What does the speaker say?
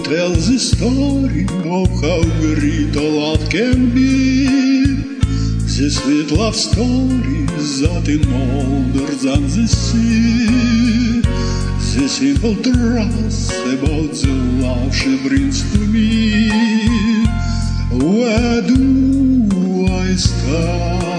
tells the story of how great a love can be. The sweet love stories that in older than the sea. The simple trust about the love she brings to me. Where do I start?